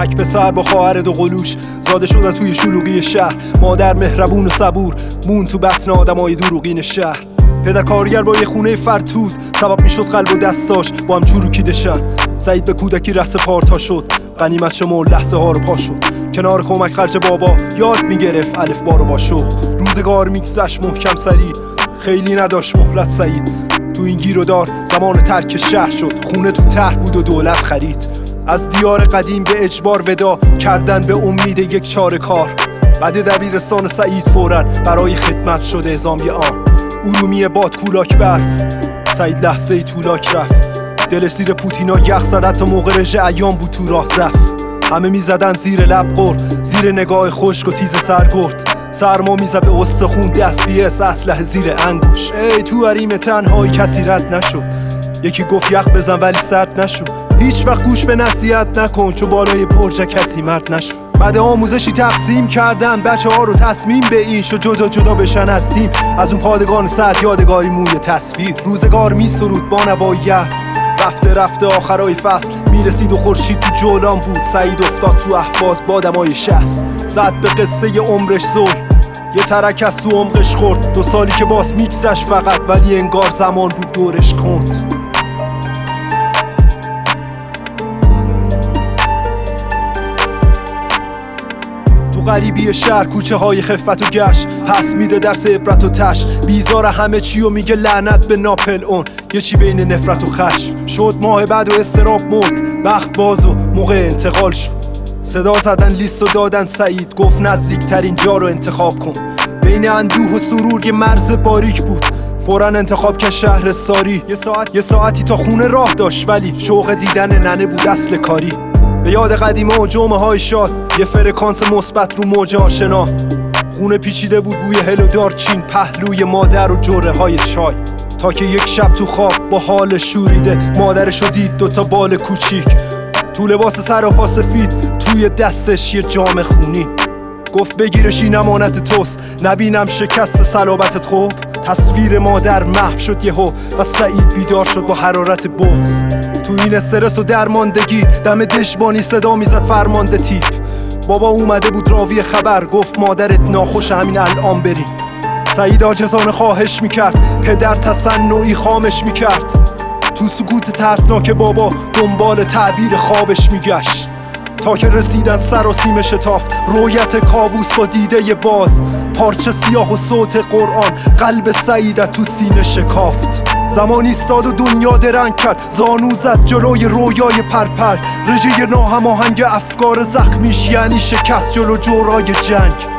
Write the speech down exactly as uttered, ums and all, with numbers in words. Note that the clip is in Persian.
تک پسر با خواهر دو قلوش زاده شدن توی شلوغی شهر. مادر مهربون و صبور مون تو بطن آدمای دروغین شهر. پدر کارگر با یه خونه فرتود سبب میشد قلب و دستاش با هم چروکیده شن. سعید به کودکی رأس پارتا شد، غنیمت شمار لحظه ها رو پا شد. کنار کمک خرج بابا یاد میگرفت الف با رو با شوق. روزگار میگذشت محکم سری، خیلی نداشت مهلت سعید. تو این گیر و دار زمان ترک شهر شد، خونه تو طرح بود و دولت خرید. از دیار قدیم به اجبار ودا کردن به امید یک چاره کار. بعد دبیرستان سعید فوراً برای خدمت شد اعزامی آن. ارومیه باد کولاک برف، سعید لحظه ای طولاک رفت. دل سیر پوتینا یخ زد، حتی موقع رژه ایام بود تو راه زفت. همه میزدن زیر لب قر، زیر نگاه خشک و تیز سرگرد. سرما میزد به استخون، دست بیس اسلحه زیر انگوش. ای تو حریم تنهایی کسی رد نشد، یکی گفت یخ بزن ولی سرد نشد. هیچ وقت گوش به نصیحت نکن چون بالای برج کسی مرد نشد. بعد آموزشی تقسیم کردن بچه ها رو، تصمیم به این شد جدا جدا بشن از تیم. از اون پادگان سرد یادگاری موی تصویر. روزگار می سرود با نوایی است، رفته رفته آخرای فصل میرسید و خورشید تو جولان بود. سعید افتاد تو اهواز با دمای شصت، زد به قصه عمرش زل. یه ترک از تو عمقش خورد، دو سالی که باز میگذشت فقط، ولی انگار زمان بود دورش کند. غریبی شهر کوچه های خفت و گشت، پس میده درس عبرت و تش. بیزار همه چی و میگه لعنت به ناپل اون. یه چی بین نفرت و خشم شد، ماه بعد و استراب مرد. بخت باز و موقع انتقال شد، صدا زدن لیست و دادن سعید. گفت نزدیکترین جا رو انتخاب کن. بین اندوه و سرور یه مرز باریک بود، فوراً انتخاب که شهر ساری. یه ساعت یه ساعتی تا خونه راه داشت، ولی شوق دیدن ننه بود اصل کاری. به یاد قدیمه و جمعه های شاد، یه فرکانس مثبت رو موج آشنا. خونه پیچیده بود بوی هل و دارچین، پهلوی مادر و جرعه های چای. تا که یک شب تو خواب با حال شوریده مادرشو دید، دوتا بال کوچیک تو لباس سراپا سفید، توی دستش یه جام خونی. گفت بگیرش این امانت توست، نبینم شکست صلابتت. خوب تصویر مادر محو شد یهو و سعید بیدار شد با حرارت بغض. تو این استرس و درماندگی دم دشبانی صدا میزد فرمانده تیپ. بابا اومده بود راوی خبر، گفت مادرت ناخوش همین الان بری. سعید عاجزانه خواهش میکرد، پدر تصنعی خامش میکرد. تو سکوت ترسناک بابا دنبال تعبیر خوابش میگشت، تا که رسیدن سراسیم شتافت. رویت کابوس با دیده باز، پارچه سیاه و صوت قرآن. قلب سعید تو سینه شکافت. زمان ایستاد و دنیا درنگ کرد، زانو زد جلوی رویای پرپر. رژه ناهماهنگ افکار زخمیش یعنی شکست جلو جورای جنگ.